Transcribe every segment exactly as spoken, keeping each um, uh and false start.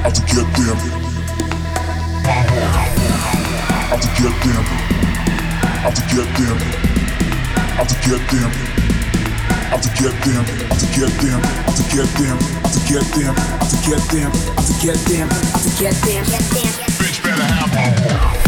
Out to get them. Out to get them. Out to get them. Out to get them. Out to get them. Out to get them. Out to get them. Out to get them. Out to get them. Out to get them. Out to get them. Bitch better have one.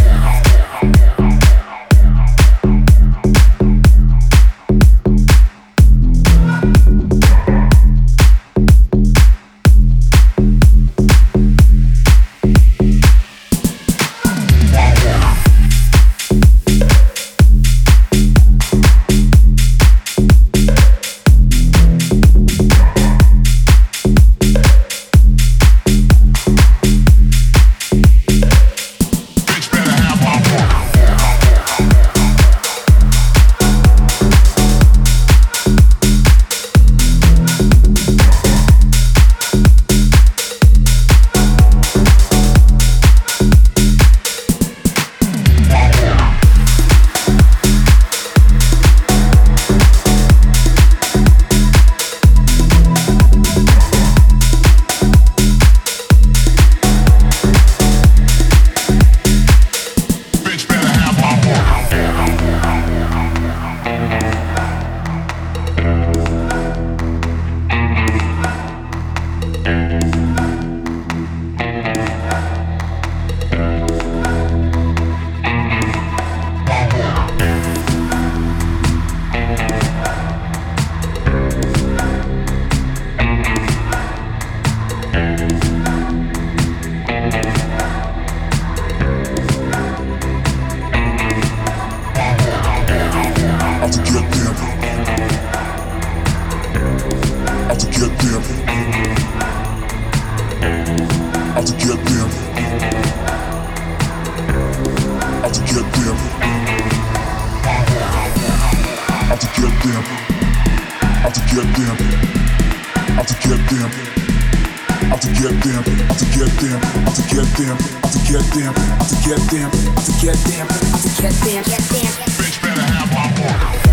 Out to get them. Out to get them. Out to get them. Out to get them. Out to get them. Out to get them. Out to get them. Out to get them. Out to get them. Out to get them. Out to get them. Out to get them. Bitch better have my water.